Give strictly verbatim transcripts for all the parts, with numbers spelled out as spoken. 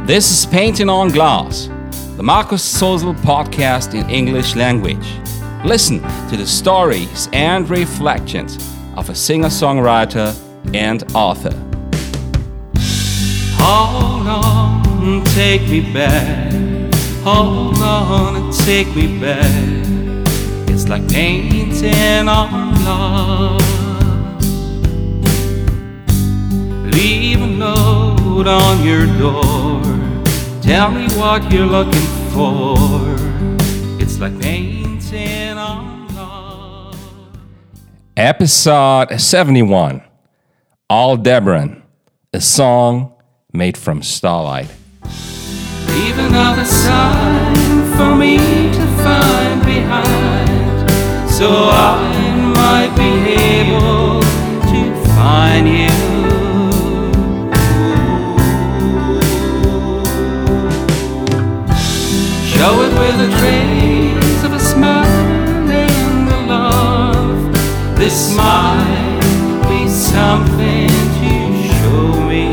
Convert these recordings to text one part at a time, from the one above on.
This is Painting on Glass, the Markus Sozel podcast in English language. Listen to the stories and reflections of a singer-songwriter and author. Hold on, take me back. Hold on and take me back. It's like painting on glass. Leave a note on your door. Tell me what you're looking for. It's like painting on glass. Episode seventy-one. Aldebaran, a song made from starlight. Leave another sign for me to find behind, so I might be able to find you. Show it with a trace of a smile and a love. This might be something to show me.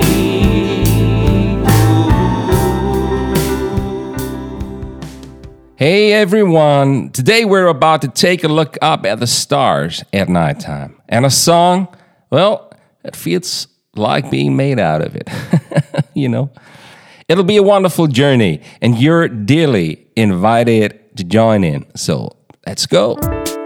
Hey everyone, today we're about to take a look up at the stars at nighttime. And a song, well, it feels like being made out of it, you know. It'll be a wonderful journey, and you're dearly invited to join in. So let's go.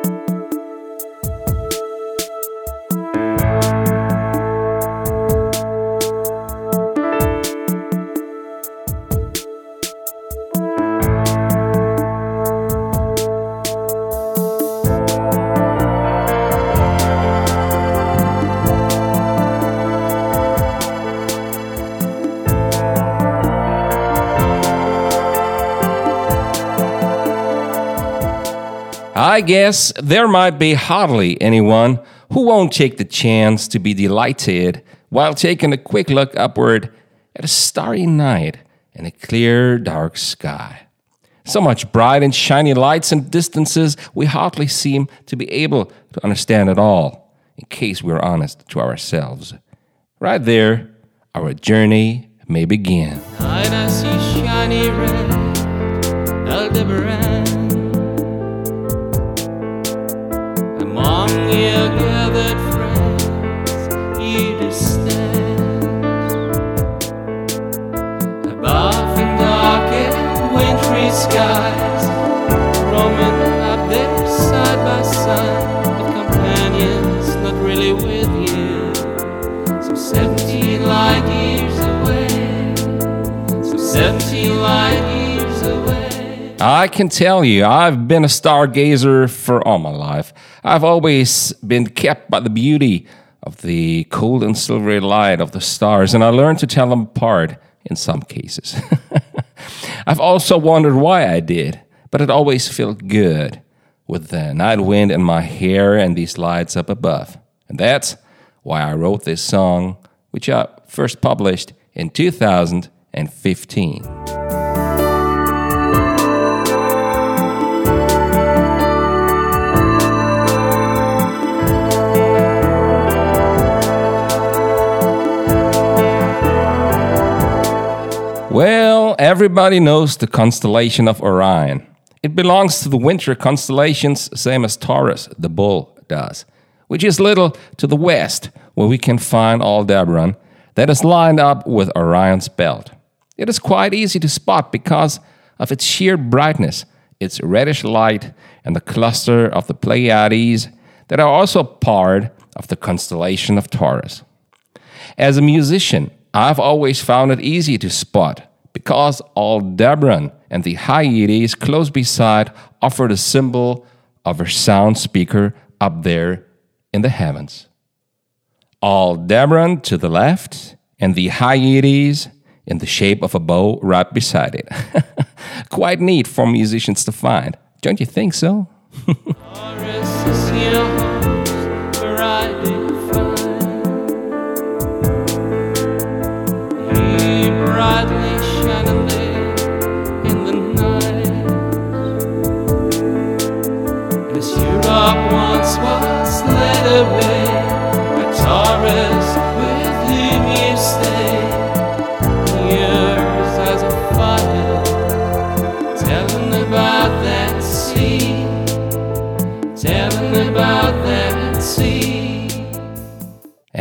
I guess there might be hardly anyone who won't take the chance to be delighted while taking a quick look upward at a starry night and a clear, dark sky. So much bright and shiny lights and distances we hardly seem to be able to understand at all, in case we're honest to ourselves. Right there, our journey may begin. Night I see shiny red, Aldebaran. Among your gathered friends, you do stand above the dark and wintry skies, roaming up there side by side, with companions not really with you. Some seventeen light years away, some seventeen light years away. I can tell you, I've been a stargazer for all my life. I've always been kept by the beauty of the cold and silvery light of the stars, and I learned to tell them apart in some cases. I've also wondered why I did, but it always felt good with the night wind in my hair and these lights up above. And that's why I wrote this song, which I first published in two thousand fifteen. Well, everybody knows the constellation of Orion. It belongs to the winter constellations, same as Taurus, the bull, does, which is little to the west, where we can find Aldebaran, that is lined up with Orion's belt. It is quite easy to spot because of its sheer brightness, its reddish light, and the cluster of the Pleiades that are also part of the constellation of Taurus. As a musician, I've always found it easy to spot because Aldebaran and the Hyades close beside offer the symbol of a sound speaker up there in the heavens. Aldebaran to the left and the Hyades in the shape of a bow right beside it. Quite neat for musicians to find, don't you think so? Taurus is your host, where I do find you brightly shining there in the night. As Europe once was led away by Taurus, with whom you stay, yours as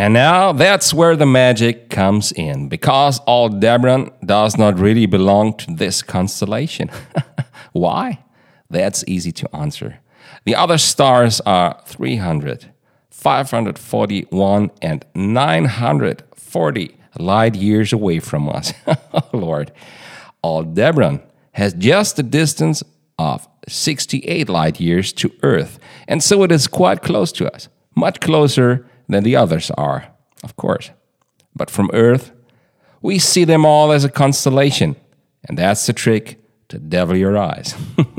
And now that's where the magic comes in, because Aldebaran does not really belong to this constellation. Why? That's easy to answer. The other stars are three hundred, five hundred forty-one, and nine hundred forty light years away from us. Oh, Lord. Aldebaran has just a distance of sixty-eight light years to Earth, and so it is quite close to us, much closer than the others are, of course. But from Earth, we see them all as a constellation, and that's the trick to devil your eyes.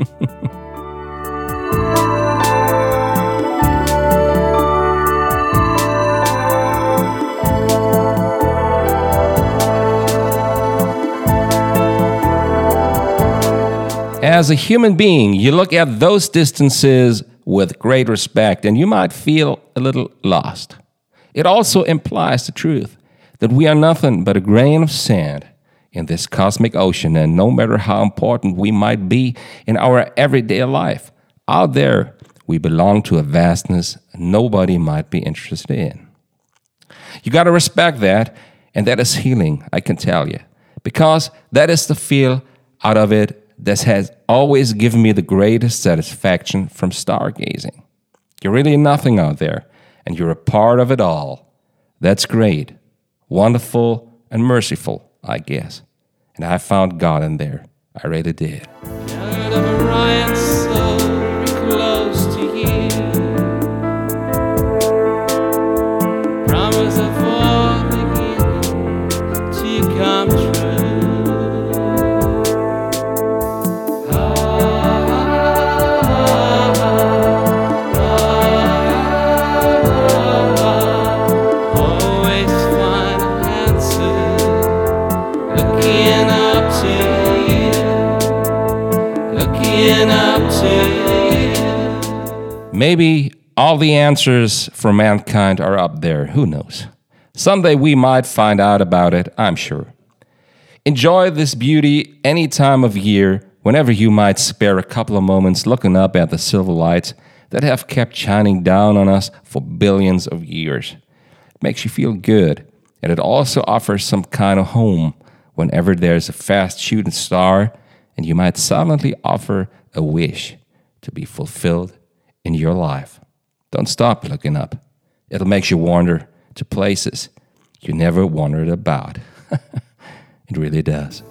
As a human being, you look at those distances with great respect, and you might feel a little lost. It also implies the truth that we are nothing but a grain of sand in this cosmic ocean, and no matter how important we might be in our everyday life, out there we belong to a vastness nobody might be interested in. You got to respect that, and that is healing, I can tell you, because that is the feel out of it that has always given me the greatest satisfaction from stargazing. You're really nothing out there, and you're a part of it all. That's great, wonderful, and merciful, I guess. And I found God in there. I really did. Child of Orion, so very close to you. Promise of all beginning to come true. Maybe all the answers for mankind are up there. Who knows? Someday we might find out about it, I'm sure. Enjoy this beauty any time of year, whenever you might spare a couple of moments looking up at the silver lights that have kept shining down on us for billions of years. It makes you feel good, and it also offers some kind of home whenever there's a fast shooting star, and you might silently offer a wish to be fulfilled in your life. Don't stop looking up. It'll make you wander to places you never wondered about. It really does.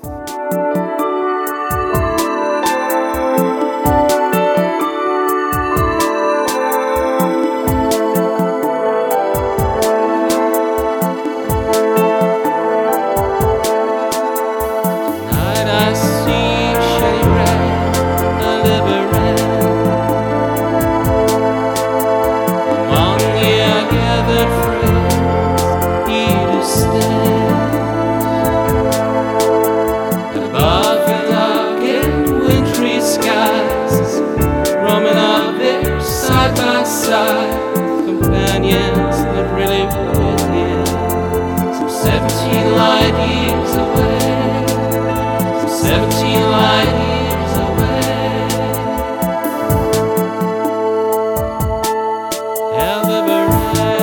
Companions that really with you, some seventeen light years away, some seventeen light years away. Aldebaran.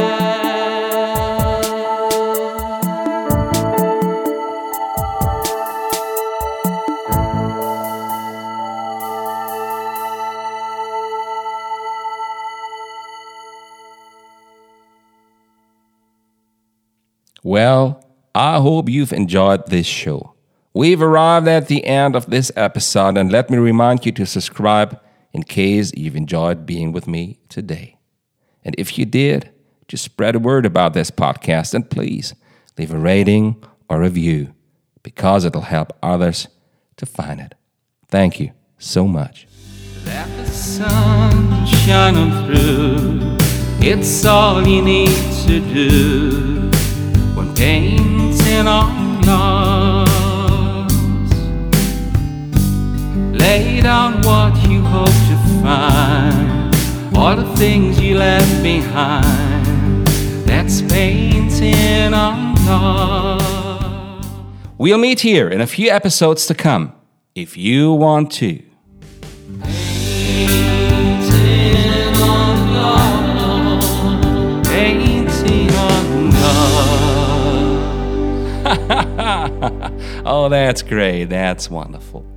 Well, I hope you've enjoyed this show. We've arrived at the end of this episode, and let me remind you to subscribe in case you've enjoyed being with me today. And if you did, just spread a word about this podcast, and please leave a rating or review, because it'll help others to find it. Thank you so much. Let the sun shine on through, it's all you need to do. When painting on yours, lay down what you hope to find, all the things you left behind. That's painting on yours. We'll meet here in a few episodes to come, if you want to. Painting on yours, painting on yours. Oh, that's great. That's wonderful.